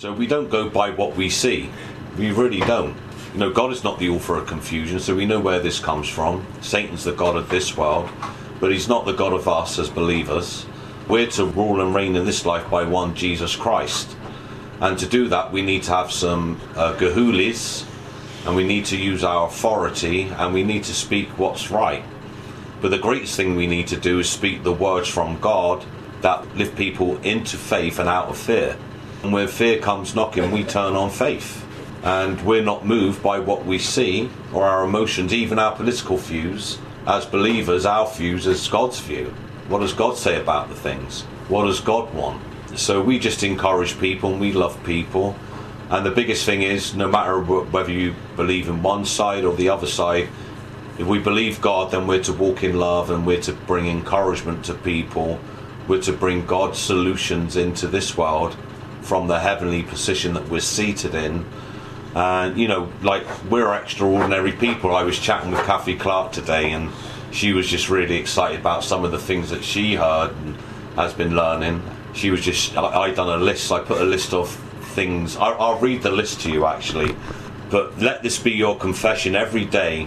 So we don't go by what we see. We really don't. You know, God is not the author of confusion, so we know where this comes from. Satan's the god of this world, but he's not the god of us as believers. We're to rule and reign in this life by one Jesus Christ. And to do that, we need to have some gahulis, and we need to use our authority, and we need to speak what's right. But the greatest thing we need to do is speak the words from God that lift people into faith and out of fear. And when fear comes knocking, we turn on faith. And we're not moved by what we see or our emotions, even our political views. As believers, our views is God's view. What does God say about the things? What does God want? So we just encourage people and we love people. And the biggest thing is, no matter whether you believe in one side or the other side, if we believe God, then we're to walk in love and we're to bring encouragement to people. We're to bring God's solutions into this world from the heavenly position that we're seated in. And, you know, like, we're extraordinary people. I was chatting with Kathy Clark today, and she was just really excited about some of the things that she heard and has been learning. She was just, I done a list, I put a list of things. I'll read the list to you, actually. But let this be your confession every day.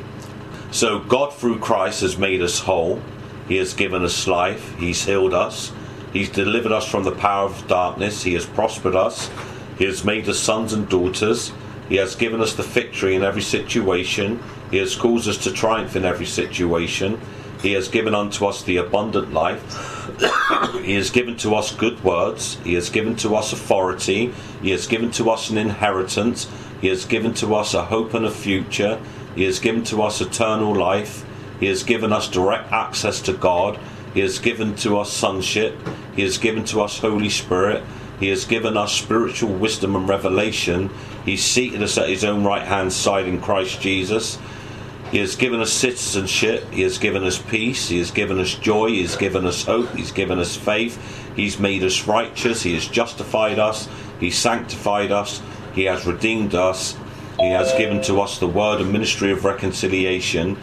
So God, through Christ, has made us whole. He has given us life. He's healed us. He's delivered us from the power of darkness. He has prospered us. He has made us sons and daughters. He has given us the victory in every situation. He has caused us to triumph in every situation. He has given unto us the abundant life. He has given to us good words. He has given to us authority. He has given to us an inheritance. He has given to us a hope and a future. He has given to us eternal life. He has given us direct access to God. He has given to us sonship. He has given to us Holy Spirit. He has given us spiritual wisdom and revelation. He's seated us at his own right hand side in Christ Jesus. He has given us citizenship. He has given us peace. He has given us joy. He has given us hope. He's given us faith. He's made us righteous. He has justified us. He's sanctified us. He has redeemed us. He has given to us the word and ministry of reconciliation.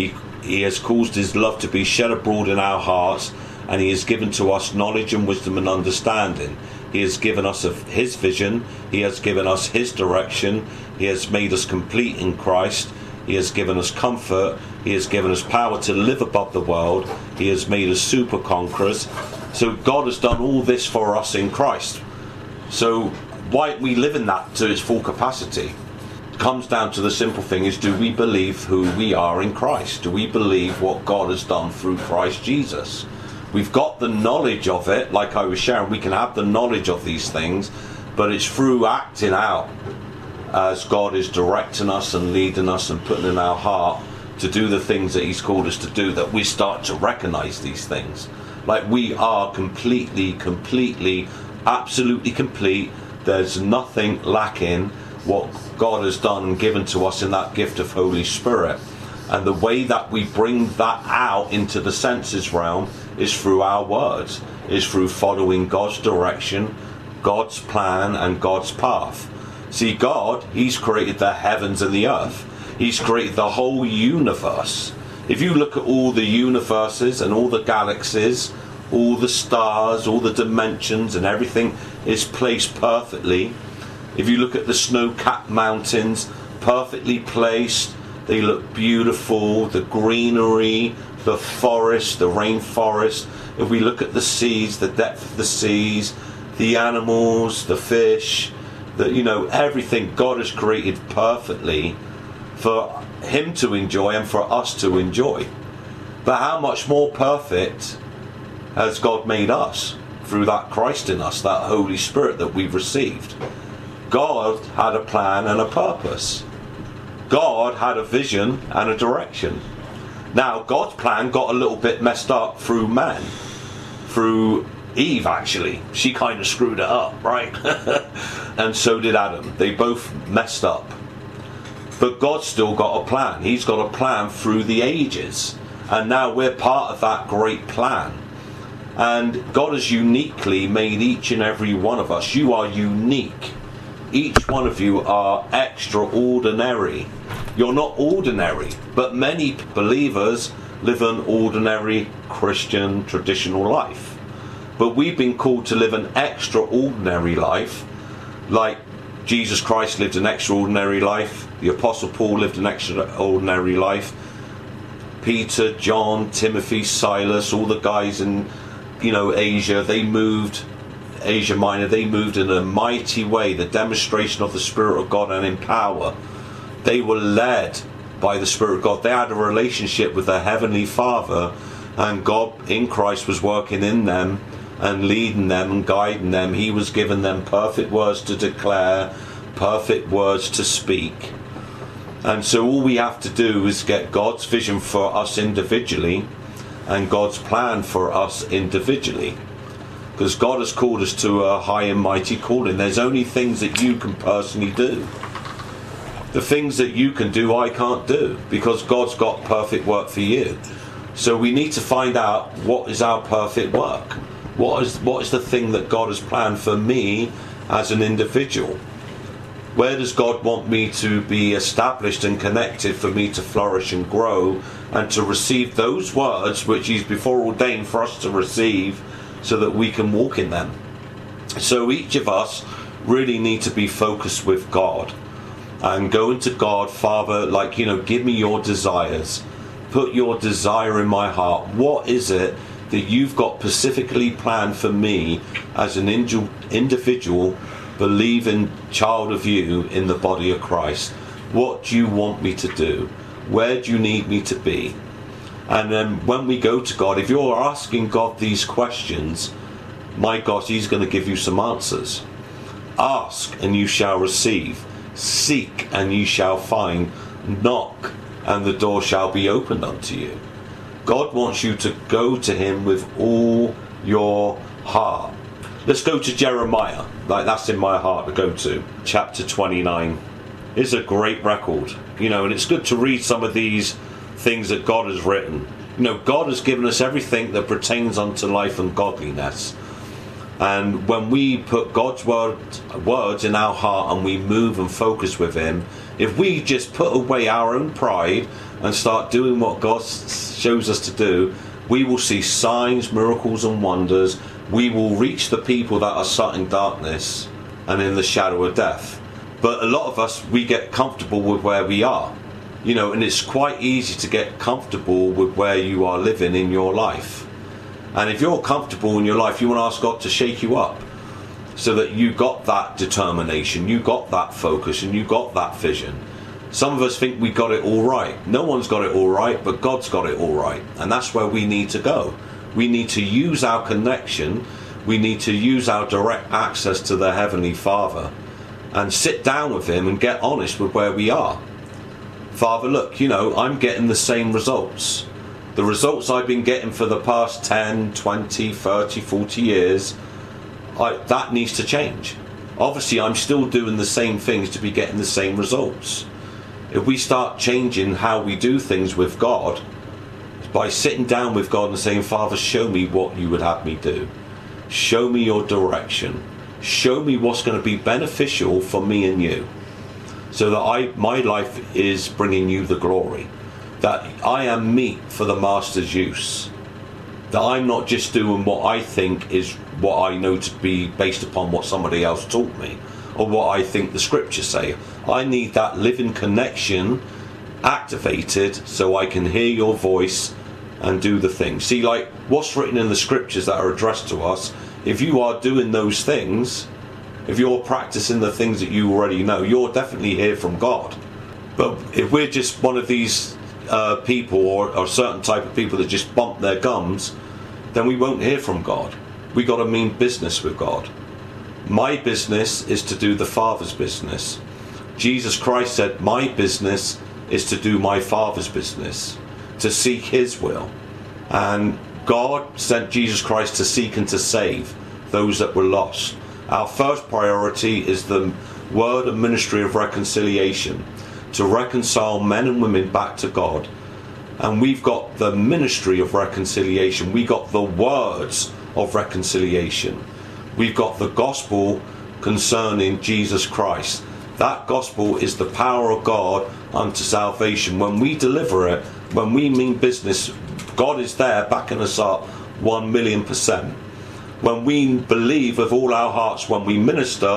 He has caused his love to be shed abroad in our hearts, and he has given to us knowledge and wisdom and understanding. He has given us his vision. He has given us his direction. He has made us complete in Christ. He has given us comfort. He has given us power to live above the world. He has made us super conquerors. So God has done all this for us in Christ. So why we live in that to its full capacity? It comes down to the simple thing is, do we believe who we are in Christ? Do we believe what God has done through Christ Jesus? We've got the knowledge of it, like I was sharing. We can have the knowledge of these things, but it's through acting out as God is directing us and leading us and putting in our heart to do the things that he's called us to do, that we start to recognize these things. Like, we are completely, absolutely complete. There's nothing lacking what God has done and given to us in that gift of Holy Spirit. And the way that we bring that out into the senses realm is through our words, is through following God's direction, God's plan and God's path. See, God, he's created the heavens and the earth. He's created the whole universe. If you look at all the universes and all the galaxies, all the stars, all the dimensions and everything is placed perfectly. If you look at the snow-capped mountains, perfectly placed, they look beautiful, the greenery, the forest, the rainforest. If we look at the seas, the depth of the seas, the animals, the fish, everything God has created perfectly for him to enjoy and for us to enjoy. But how much more perfect has God made us through that Christ in us, that Holy Spirit that we've received? God had a plan and a purpose. God had a vision and a direction. Now, God's plan got a little bit messed up through man, through Eve, actually. She kind of screwed it up, right? And so did Adam. They both messed up. But God's still got a plan. He's got a plan through the ages. And now we're part of that great plan. And God has uniquely made each and every one of us. You are unique. Each one of you are extraordinary. You're not ordinary, but many believers live an ordinary Christian traditional life. But we've been called to live an extraordinary life like Jesus Christ lived an extraordinary life, the Apostle Paul lived an extraordinary life, Peter, John, Timothy, Silas, all the guys in, Asia, Asia Minor, they moved in a mighty way, the demonstration of the Spirit of God and in power. They were led by the Spirit of God. They had a relationship with their Heavenly Father, and God in Christ was working in them and leading them and guiding them. He was giving them perfect words to declare, perfect words to speak. And so all we have to do is get God's vision for us individually and God's plan for us individually. Because God has called us to a high and mighty calling. There's only things that you can personally do. The things that you can do, I can't do, because God's got perfect work for you. So we need to find out what is our perfect work. What is the thing that God has planned for me as an individual? Where does God want me to be established and connected for me to flourish and grow and to receive those words which He's before ordained for us to receive, so that we can walk in them? So each of us really need to be focused with God and going to God, Father, give me your desires. Put your desire in my heart. What is it that you've got specifically planned for me as an individual believing child of you in the body of Christ? What do you want me to do? Where do you need me to be? And then when we go to God, if you're asking God these questions, my God, He's going to give you some answers. Ask and you shall receive. Seek and you shall find. Knock and the door shall be opened unto you. God wants you to go to Him with all your heart. Let's go to Jeremiah. That's in my heart to go to. Chapter 29. It's a great record. And it's good to read some of these things that God has written. God has given us everything that pertains unto life and godliness. And when we put God's words in our heart and we move and focus with Him, if we just put away our own pride and start doing what God shows us to do, we will see signs, miracles and wonders. We will reach the people that are sat in darkness and in the shadow of death. But a lot of us, we get comfortable with where we are. And it's quite easy to get comfortable with where you are living in your life. And if you're comfortable in your life, you want to ask God to shake you up so that you got that determination, you got that focus, and you got that vision. Some of us think we got it all right. No one's got it all right, but God's got it all right. And that's where we need to go. We need to use our connection. We need to use our direct access to the Heavenly Father and sit down with Him and get honest with where we are. Father, look, I'm getting the same results. The results I've been getting for the past 10, 20, 30, 40 years, that needs to change. Obviously, I'm still doing the same things to be getting the same results. If we start changing how we do things with God, by sitting down with God and saying, Father, show me what you would have me do. Show me your direction. Show me what's going to be beneficial for me and you, so that my life is bringing you the glory. That I am meat for the Master's use. That I'm not just doing what I think is what I know to be based upon what somebody else taught me, or what I think the scriptures say. I need that living connection activated so I can hear your voice and do the thing. See, what's written in the scriptures that are addressed to us, if you are doing those things, if you're practicing the things that you already know, you'll definitely hear from God. But if we're just one of these people or a certain type of people that just bump their gums, then we won't hear from God. We got to mean business with God. My business is to do the Father's business. Jesus Christ said, my business is to do my Father's business, to seek His will. And God sent Jesus Christ to seek and to save those that were lost. Our first priority is the word and ministry of reconciliation, to reconcile men and women back to God. And we've got the ministry of reconciliation. We got the words of reconciliation. We've got the gospel concerning Jesus Christ. That gospel is the power of God unto salvation. When we deliver it, when we mean business, God is there backing us up 1,000,000%. When we believe with all our hearts, when we minister,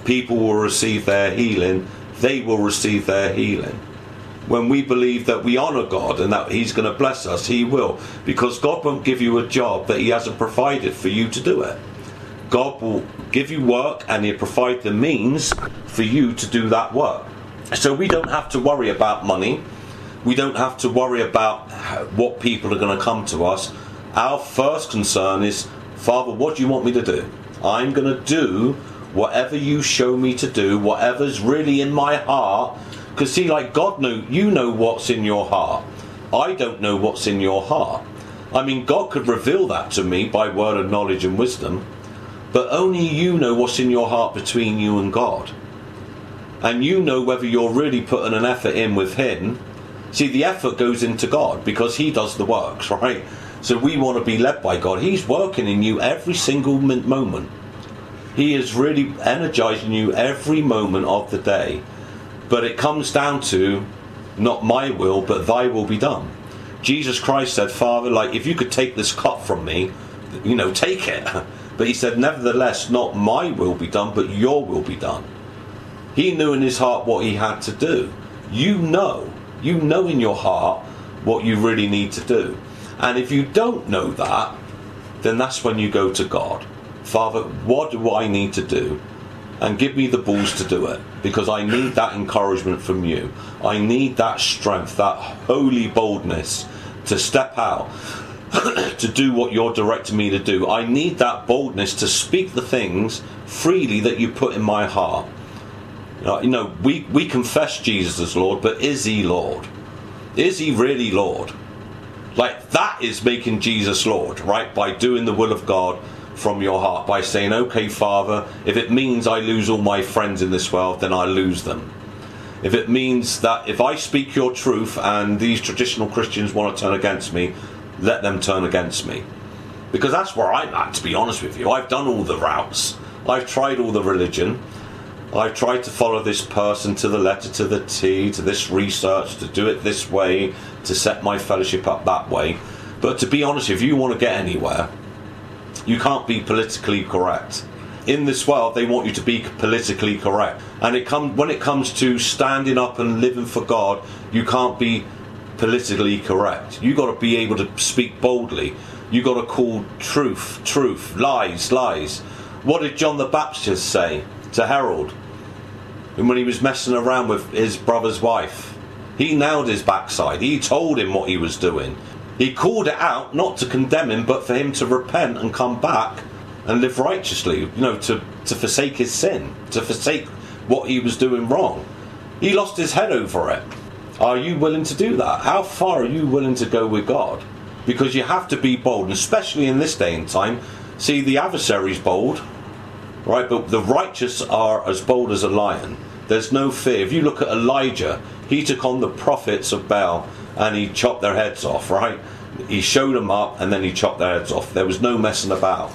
people will receive their healing, they will receive their healing. When we believe that we honour God and that he's going to bless us, he will. Because God won't give you a job that he hasn't provided for you to do it. God will give you work and he'll provide the means for you to do that work. So we don't have to worry about money. We don't have to worry about what people are going to come to us. Our first concern is, Father, what do you want me to do? I'm going to do whatever you show me to do, whatever's really in my heart. Because see, like God you know what's in your heart. I don't know what's in your heart. I mean, God could reveal that to me by word of knowledge and wisdom, but only you know what's in your heart between you and God. And you know whether you're really putting an effort in with him. See, the effort goes into God because he does the works, right? So we want to be led by God. He's working in you every single moment. He is really energizing you every moment of the day. But it comes down to, not my will, but thy will be done. Jesus Christ said, Father, like, if you could take this cup from me, take it. But he said, nevertheless, not my will be done, but your will be done. He knew in his heart what he had to do. You know in your heart what you really need to do. And if you don't know that, then that's when you go to God. Father, what do I need to do? And give me the balls to do it, because I need that encouragement from you. I need that strength, that holy boldness to step out, to do what you're directing me to do. I need that boldness to speak the things freely that you put in my heart. We confess Jesus as Lord, but is he Lord? Is he really Lord? Like, that is making Jesus Lord, right? By doing the will of God from your heart, by saying, okay, Father, if it means I lose all my friends in this world, then I lose them. If it means that if I speak your truth and these traditional Christians want to turn against me, let them turn against me. Because that's where I'm at, to be honest with you. I've done all the routes. I've tried all the religion. I've tried to follow this person to the letter, to the T, to this research, to do it this way, to set my fellowship up that way. But to be honest, if you want to get anywhere, you can't be politically correct. In this world, they want you to be politically correct. And when it comes to standing up and living for God, you can't be politically correct. You've got to be able to speak boldly. You've got to call truth, truth, lies, lies. What did John the Baptist say to Herod? And when he was messing around with his brother's wife, he nailed his backside. He told him what he was doing. He called it out, not to condemn him, but for him to repent and come back and live righteously, to forsake his sin, to forsake what he was doing wrong. He lost his head over it. Are you willing to do that? How far are you willing to go with God? Because you have to be bold, especially in this day and time. See, the adversary's bold, right? But the righteous are as bold as a lion. There's no fear. If you look at Elijah, he took on the prophets of Baal and he chopped their heads off, right? He showed them up and then he chopped their heads off. There was no messing about.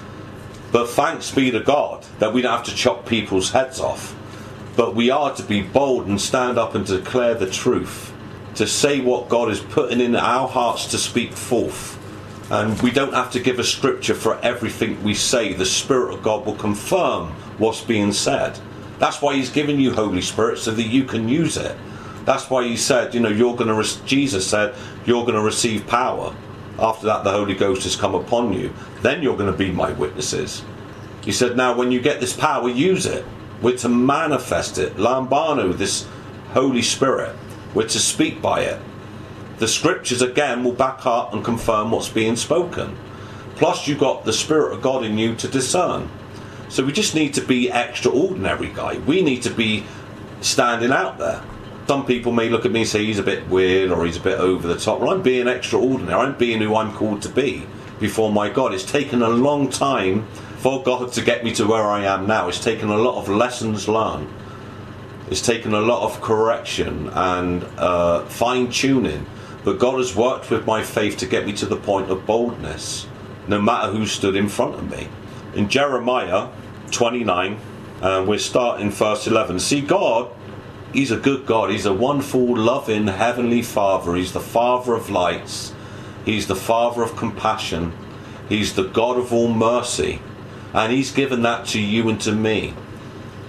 But thanks be to God that we don't have to chop people's heads off. But we are to be bold and stand up and declare the truth. To say what God is putting in our hearts to speak forth. And we don't have to give a scripture for everything we say. The Spirit of God will confirm what's being said. That's why he's given you Holy Spirit, so that you can use it. That's why he said, Jesus said, you're going to receive power. After that, the Holy Ghost has come upon you. Then you're going to be my witnesses. He said, now when you get this power, use it. We're to manifest it. Lambano, this Holy Spirit. We're to speak by it. The scriptures again will back up and confirm what's being spoken. Plus you've got the Spirit of God in you to discern. So we just need to be extraordinary, guy. We need to be standing out there. Some people may look at me and say he's a bit weird or he's a bit over the top. Well, I'm being extraordinary. I'm being who I'm called to be before my God. It's taken a long time for God to get me to where I am now. It's taken a lot of lessons learned. It's taken a lot of correction and fine-tuning. But God has worked with my faith to get me to the point of boldness, no matter who stood in front of me. In Jeremiah 29, we're starting verse 11. See, God, he's a good God. He's a wonderful, loving, heavenly Father. He's the Father of lights. He's the Father of compassion. He's the God of all mercy. And he's given that to you and to me.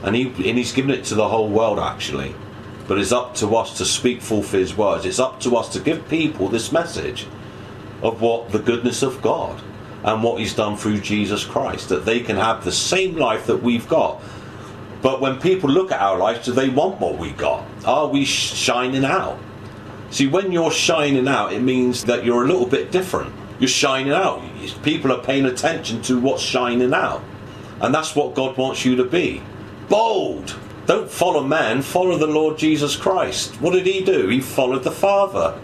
and he's given it to the whole world actually. But it's up to us to speak forth his words. It's up to us to give people this message of what the goodness of God and what he's done through Jesus Christ, that they can have the same life that we've got. But when people look at our lives, do they want what we got? Are we shining out? See, when you're shining out, it means that you're a little bit different. You're shining out. People are paying attention to what's shining out. And that's what God wants you to be. Bold. Don't follow man, follow the Lord Jesus Christ. What did he do? He followed the Father.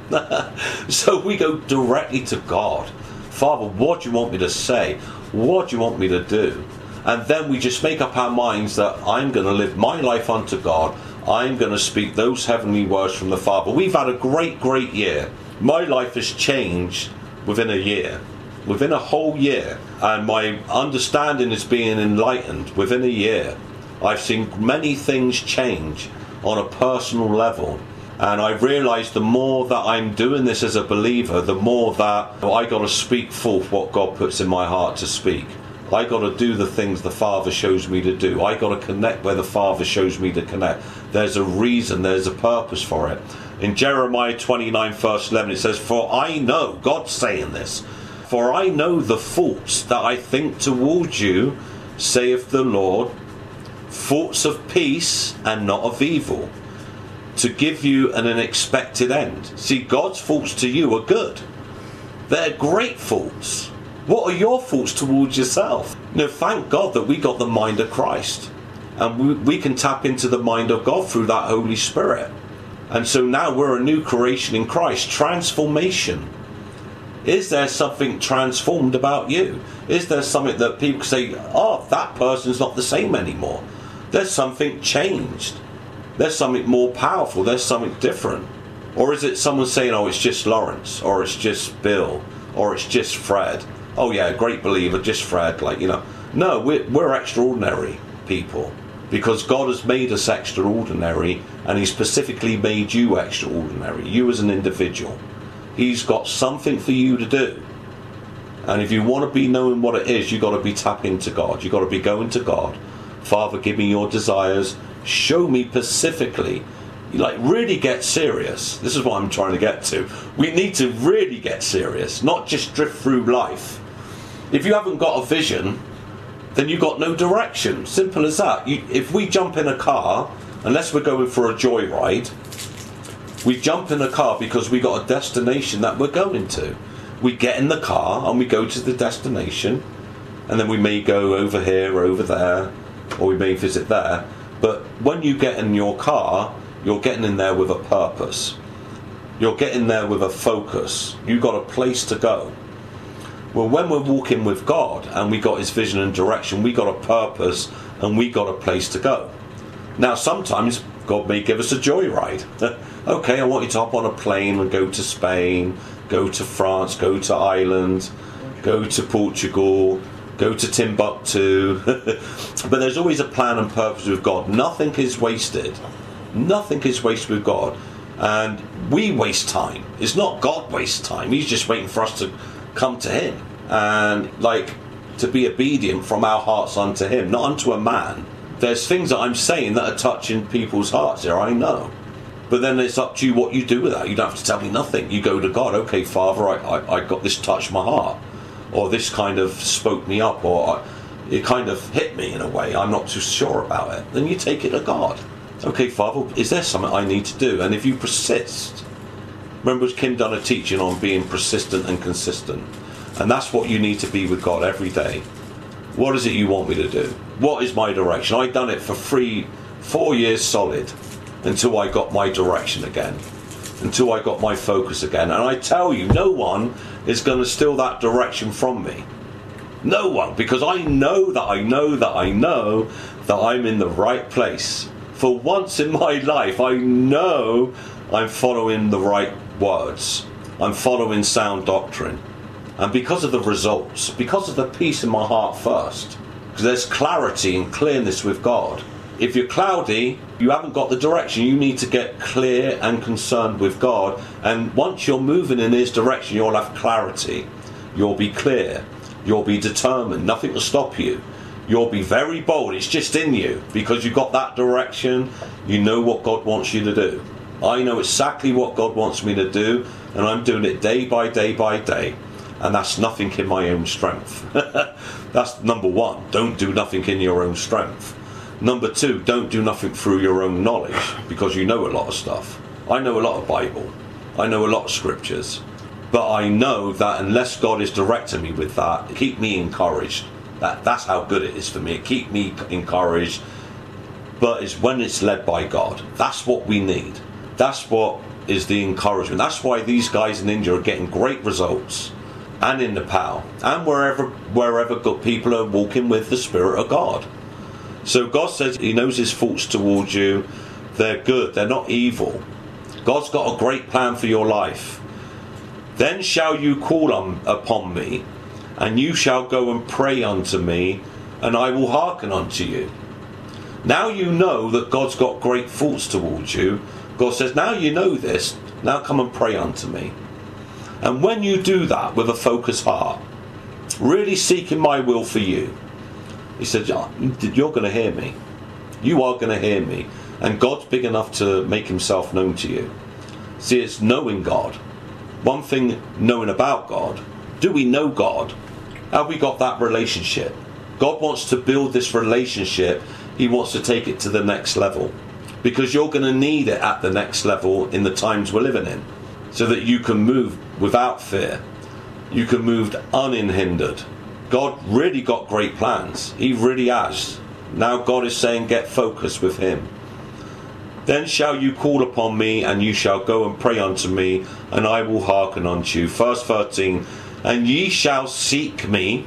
So we go directly to God. Father, what do you want me to say? What do you want me to do? And then we just make up our minds that I'm going to live my life unto God. I'm going to speak those heavenly words from the Father. We've had a great, great year. My life has changed within a year. Within a whole year. And my understanding is being enlightened within a year. I've seen many things change on a personal level, and I realise the more that I'm doing this as a believer, the more that I got to speak forth what God puts in my heart to speak. I got to do the things the Father shows me to do. I got to connect where the Father shows me to connect. There's a reason, there's a purpose for it. In Jeremiah 29 verse 11 it says, "For I know," God's saying this, "for I know the thoughts that I think towards you, saith the Lord, thoughts of peace and not of evil, to give you an unexpected end." See, God's thoughts to you are good. They're great thoughts. What are your thoughts towards yourself? Thank God that we got the mind of Christ. And we can tap into the mind of God through that Holy Spirit. And so now we're a new creation in Christ. Transformation. Is there something transformed about you? Is there something that people say, oh, that person's not the same anymore? There's something changed. There's something more powerful. There's something different. Or is it someone saying, oh, it's just Lawrence, or it's just Bill, or it's just Fred? Oh yeah, great believer, just Fred, No, we're extraordinary people. Because God has made us extraordinary, and he specifically made you extraordinary, you as an individual. He's got something for you to do. And if you want to be knowing what it is, you've got to be tapping into God. You've got to be going to God. Father, give me your desires. Show me specifically. Really get serious. This is what I'm trying to get to. We need to really get serious, not just drift through life. If you haven't got a vision, then you've got no direction. Simple as that. If we jump in a car, unless we're going for a joyride, we jump in a car because we got a destination that we're going to. We get in the car and we go to the destination, and then we may go over here or over there, or we may visit there. But when you get in your car, you're getting in there with a purpose. You're getting there with a focus. You've got a place to go. Well, when we're walking with God and we got his vision and direction, we got a purpose and we got a place to go. Now, sometimes God may give us a joyride. Okay, I want you to hop on a plane and go to Spain, go to France, go to Ireland, go to Portugal, go to Timbuktu. But there's always a plan and purpose with God. Nothing is wasted. Nothing is wasted with God. And we waste time. It's not God wastes time. He's just waiting for us to come to him. And to be obedient from our hearts unto him, not unto a man. There's things that I'm saying that are touching people's hearts here, I know. But then it's up to you what you do with that. You don't have to tell me nothing. You go to God, okay, Father, I got this touched my heart. Or this kind of spoke me up, or it kind of hit me in a way. I'm not too sure about it. Then you take it to God. Okay, Father, is there something I need to do? And if you persist, remember Kim done a teaching on being persistent and consistent. And that's what you need to be with God every day. What is it you want me to do? What is my direction? I've done it for 4 years solid until I got my direction again. Until I got my focus again. And I tell you, no one is going to steal that direction from me. No one. Because I know that I'm in the right place. For once in my life, I know I'm following the right words. I'm following sound doctrine. And because of the results, because of the peace in my heart first, because there's clarity and clearness with God. If you're cloudy, you haven't got the direction. You need to get clear and concerned with God. And once you're moving in his direction, you'll have clarity. You'll be clear. You'll be determined. Nothing will stop you. You'll be very bold. It's just in you because you've got that direction. You know what God wants you to do. I know exactly what God wants me to do, and I'm doing it day by day by day. And that's nothing in my own strength. That's number one. Don't do nothing in your own strength. Number two, don't do nothing through your own knowledge, because you know a lot of stuff. I know a lot of Bible. I know a lot of scriptures. But I know that unless God is directing me with that, keep me encouraged. That's how good it is for me. Keep me encouraged. But it's when it's led by God. That's what we need. That's what is the encouragement. That's why these guys in India are getting great results. And in Nepal. And wherever good people are walking with the Spirit of God. So God says he knows his thoughts towards you. They're good. They're not evil. God's got a great plan for your life. Then shall you call upon me, and you shall go and pray unto me, and I will hearken unto you. Now you know that God's got great thoughts towards you. God says, now you know this, now come and pray unto me. And when you do that with a focused heart, really seeking my will for you, he said, you're going to hear me. You are going to hear me. And God's big enough to make himself known to you. See, it's knowing God. One thing knowing about God. Do we know God? Have we got that relationship? God wants to build this relationship. He wants to take it to the next level. Because you're going to need it at the next level in the times we're living in. So that you can move without fear. You can move unhindered. God really got great plans. He really has. Now God is saying, get focused with him. Then shall you call upon me, and you shall go and pray unto me, and I will hearken unto you. Verse 13, and ye shall seek me,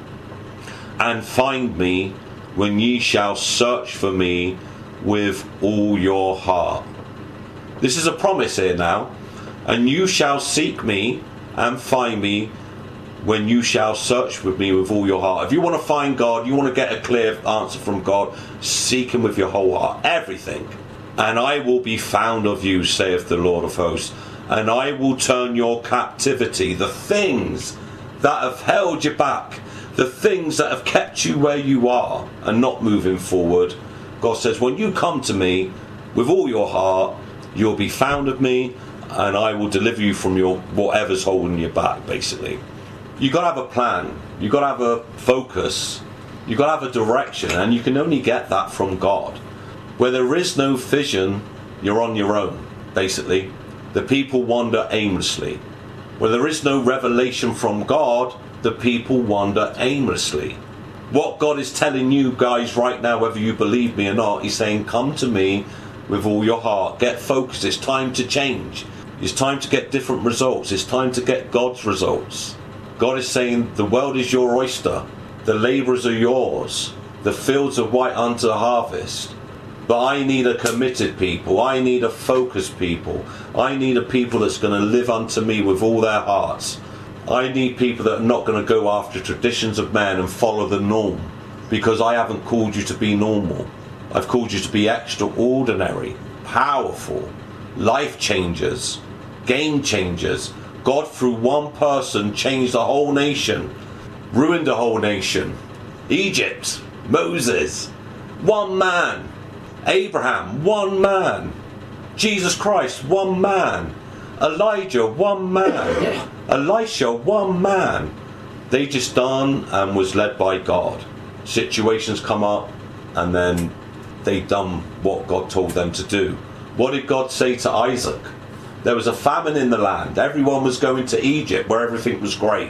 and find me, when ye shall search for me with all your heart. This is a promise here now. And you shall seek me, and find me, when you shall search with me with all your heart. If you want to find God, you want to get a clear answer from God, seek him with your whole heart. Everything. And I will be found of you, saith the Lord of hosts. And I will turn your captivity, the things that have held you back, the things that have kept you where you are and not moving forward. God says, when you come to me with all your heart, you'll be found of me, and I will deliver you from your whatever's holding you back, basically. You've got to have a plan. You've got to have a focus. You've got to have a direction, and you can only get that from God. Where there is no vision, you're on your own, basically. The people wander aimlessly. Where there is no revelation from God, the people wander aimlessly. What God is telling you guys right now, whether you believe me or not, he's saying, come to me with all your heart. Get focused. It's time to change. It's time to get different results. It's time to get God's results. God is saying, the world is your oyster. The labourers are yours. The fields are white unto the harvest. But I need a committed people. I need a focused people. I need a people that's going to live unto me with all their hearts. I need people that are not going to go after traditions of man and follow the norm. Because I haven't called you to be normal. I've called you to be extraordinary, powerful, life changers, game changers. God, through one person, changed the whole nation, ruined the whole nation. Egypt, Moses, one man. Abraham, one man. Jesus Christ, one man. Elijah, one man. Elisha, one man. They just done and was led by God. Situations come up, and then they done what God told them to do. What did God say to Isaac? There was a famine in the land. Everyone was going to Egypt where everything was great.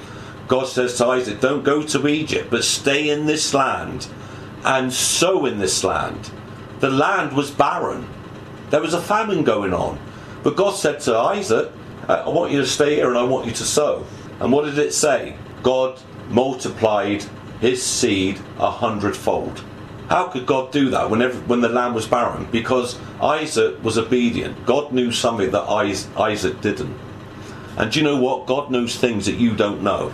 God says to Isaac, don't go to Egypt, but stay in this land and sow in this land. The land was barren. There was a famine going on. But God said to Isaac, I want you to stay here and I want you to sow. And what did it say? God multiplied his seed 100-fold. How could God do that when the land was barren? Because Isaac was obedient. God knew something that Isaac didn't. And do you know what? God knows things that you don't know.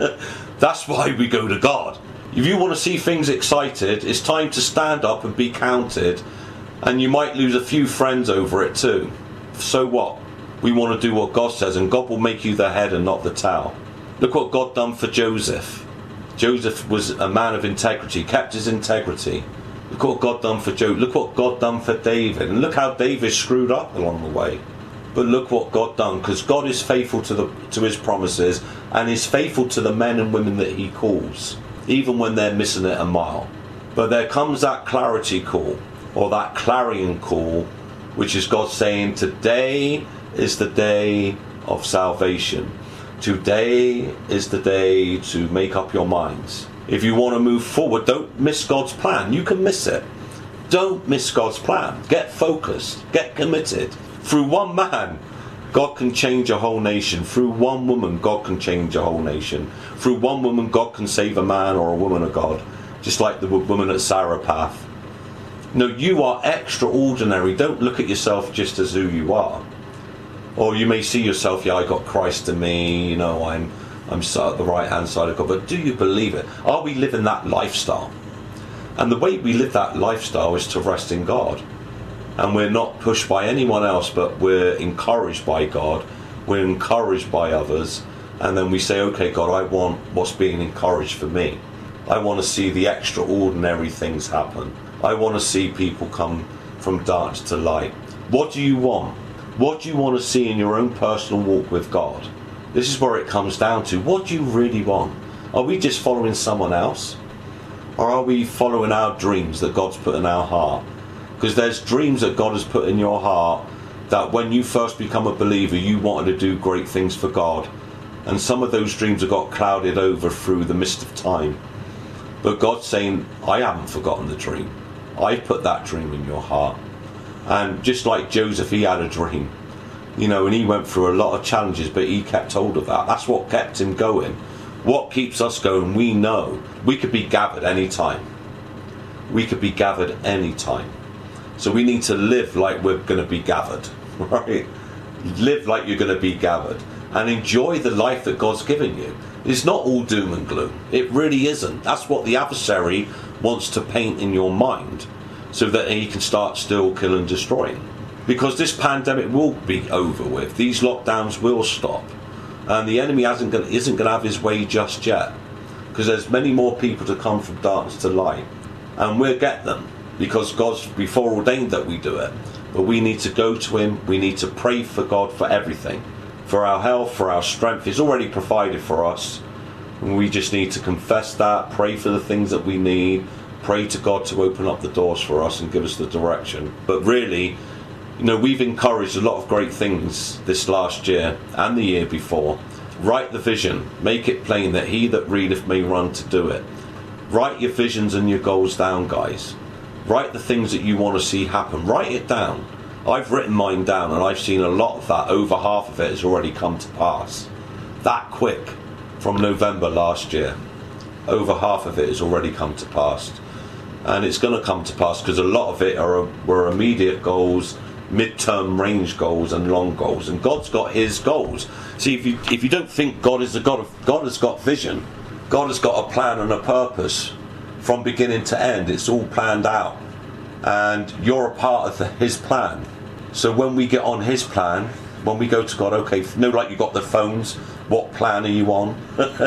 That's why we go to God. If you want to see things excited, it's time to stand up and be counted. And you might lose a few friends over it too. So what? We want to do what God says, and God will make you the head and not the tail. Look what God done for Joseph. Joseph was a man of integrity, kept his integrity. Look what God done for Joseph. Look what God done for David. And look how David screwed up along the way. But look what God done, because God is faithful to his promises, and is faithful to the men and women that he calls, even when they're missing it a mile. But there comes that clarity call, or that clarion call, which is God saying, today is the day of salvation. Today is the day to make up your minds. If you want to move forward, don't miss God's plan. You can miss it. Don't miss God's plan. Get focused. Get committed. Through one man, God can change a whole nation. Through one woman, God can change a whole nation. Through one woman, God can save a man or a woman of God. Just like the woman at Zarephath. No, you are extraordinary. Don't look at yourself just as who you are. Or you may see yourself, yeah, I got Christ in me, you know, I'm sat at the right hand side of God. But do you believe it? Are we living that lifestyle? And the way we live that lifestyle is to rest in God. And we're not pushed by anyone else, but we're encouraged by God. We're encouraged by others. And then we say, okay, God, I want what's being encouraged for me. I want to see the extraordinary things happen. I want to see people come from darkness to light. What do you want? What do you want to see in your own personal walk with God? This is where it comes down to. What do you really want? Are we just following someone else? Or are we following our dreams that God's put in our heart? Because there's dreams that God has put in your heart that when you first become a believer, you wanted to do great things for God. And some of those dreams have got clouded over through the mist of time. But God's saying, I haven't forgotten the dream. I put that dream in your heart. And just like Joseph, he had a dream. You know, and he went through a lot of challenges, but he kept hold of that. That's what kept him going. What keeps us going, we know. We could be gathered any time. We could be gathered any time. So we need to live like we're going to be gathered, right? Live like you're going to be gathered and enjoy the life that God's given you. It's not all doom and gloom. It really isn't. That's what the adversary wants to paint in your mind so that he can start still, kill and destroying. Because this pandemic will be over with. These lockdowns will stop. And the enemy isn't going to have his way just yet. Because there's many more people to come from darkness to light. And we'll get them. Because God's before ordained that we do it. But we need to go to him. We need to pray for God for everything. For our health, for our strength. He's already provided for us. And we just need to confess that. Pray for the things that we need. Pray to God to open up the doors for us and give us the direction. But really, you know, we've encouraged a lot of great things this last year and the year before. Write the vision. Make it plain that he that readeth may run to do it. Write your visions and your goals down, guys. Write the things that you want to see happen. Write it down. I've written mine down and I've seen a lot of that. Over half of it has already come to pass. That quick from November last year. Over half of it has already come to pass. And it's going to come to pass because a lot of it were immediate goals, mid-term range goals and long goals. And God's got his goals. See, if you don't think God is God has got vision. God has got a plan and a purpose. From beginning to end, it's all planned out. And you're a part of his plan. So when we get on his plan, when we go to God, okay, like you got the phones, what plan are you on?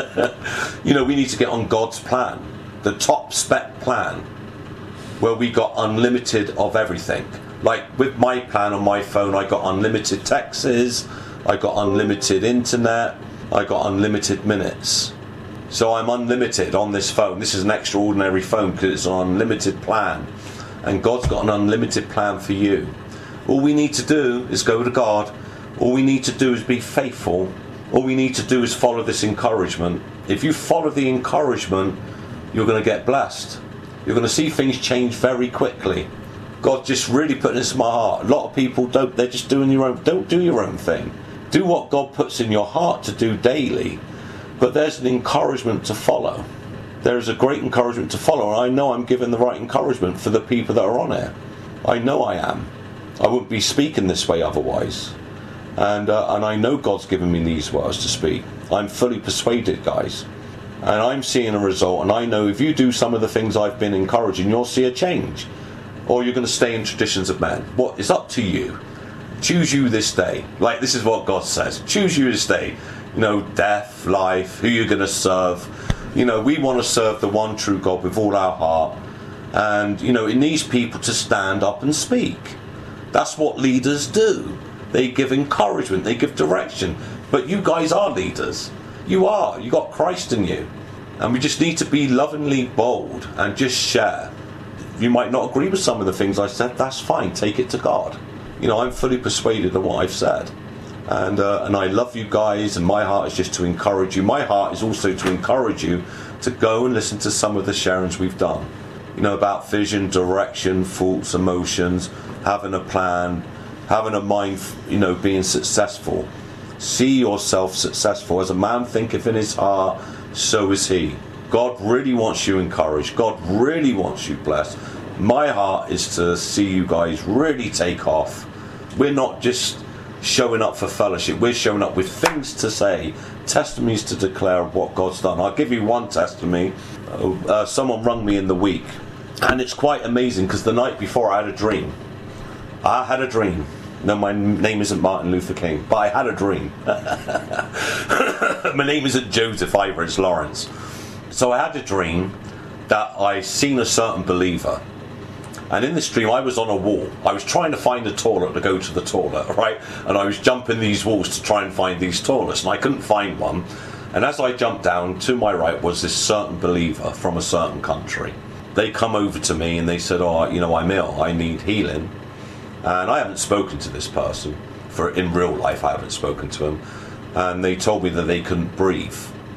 You know, we need to get on God's plan. The top spec plan. Where we got unlimited of everything. Like with my plan on my phone, I got unlimited texts, I got unlimited internet, I got unlimited minutes. So I'm unlimited on this phone. This is an extraordinary phone because it's an unlimited plan. And God's got an unlimited plan for you. All we need to do is go to God. All we need to do is be faithful. All we need to do is follow this encouragement. If you follow the encouragement, you're going to get blessed. You're going to see things change very quickly. God just really put this in my heart. A lot of people don't. They're just doing your own. Don't do your own thing. Do what God puts in your heart to do daily. But there's an encouragement to follow. There is a great encouragement to follow. And I know I'm giving the right encouragement for the people that are on it. I know I am. I wouldn't be speaking this way otherwise. And I know God's given me these words to speak. I'm fully persuaded, guys. And I'm seeing a result. And I know if you do some of the things I've been encouraging, you'll see a change. Or you're going to stay in traditions of man. What is up to you? Choose you this day. Like this is what God says. Choose you this day. You know, death, life, who you're going to serve. You know, we want to serve the one true God with all our heart, and you know, it needs people to stand up and speak. That's what leaders do. They give encouragement, they give direction. But you guys are leaders. You are. You got Christ in you. And we just need to be lovingly bold and just share. You might not agree with some of the things I said, that's fine, take it to God. You know, I'm fully persuaded of what I've said. And I love you guys, and my heart is just to encourage you. My heart is also to encourage you to go and listen to some of the sharings we've done. You know, about vision, direction, thoughts, emotions, having a plan, having a mind, you know, being successful. See yourself successful. As a man thinketh in his heart, so is he. God really wants you encouraged. God really wants you blessed. My heart is to see you guys really take off. We're not just showing up for fellowship. We're showing up with things to say, testimonies to declare what God's done. I'll give you one testimony. Someone rung me in the week, and it's quite amazing because the night before I had a dream. I had a dream. No, my name isn't Martin Luther King, but I had a dream. My name isn't Joseph either, it's Lawrence. So I had a dream that I seen a certain believer. And in this dream I was on a wall. I was trying to find a toilet to go to the toilet, right? And I was jumping these walls to try and find these toilets, and I couldn't find one. And as I jumped down, to my right was this certain believer from a certain country. They come over to me and they said, oh, you know, I'm ill, I need healing. And I haven't spoken to this person. In real life I haven't spoken to him. And they told me that they couldn't breathe.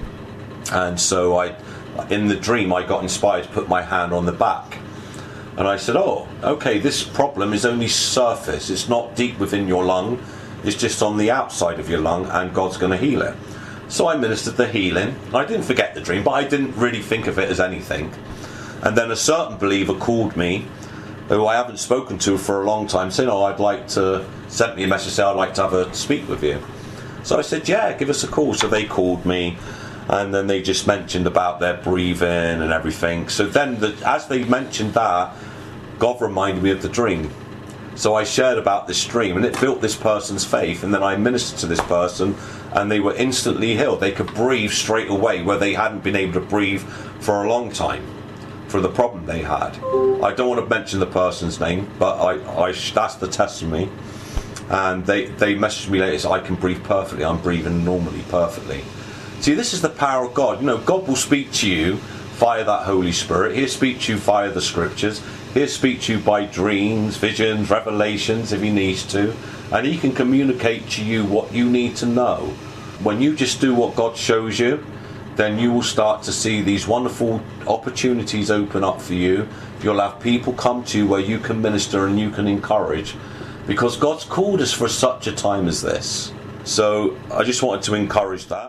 And so in the dream I got inspired to put my hand on the back. And I said, oh, okay, this problem is only surface. It's not deep within your lung. It's just on the outside of your lung, and God's going to heal it. So I ministered the healing. I didn't forget the dream, but I didn't really think of it as anything. And then a certain believer called me, who I haven't spoken to for a long time, saying, oh, sent me a message saying I'd like to have a speak with you. So I said, yeah, give us a call. So they called me, and then they just mentioned about their breathing and everything. So then as they mentioned that, God reminded me of the dream. So I shared about this dream, and it built this person's faith, and then I ministered to this person, and they were instantly healed. They could breathe straight away where they hadn't been able to breathe for a long time, for the problem they had. I don't want to mention the person's name, but that's the testimony. And they messaged me later, so I can breathe perfectly. I'm breathing normally, perfectly. See, this is the power of God. You know, God will speak to you via that Holy Spirit. He'll speak to you via the Scriptures. He'll speak to you by dreams, visions, revelations if he needs to. And he can communicate to you what you need to know. When you just do what God shows you, then you will start to see these wonderful opportunities open up for you. You'll have people come to you where you can minister and you can encourage, because God's called us for such a time as this. So I just wanted to encourage that.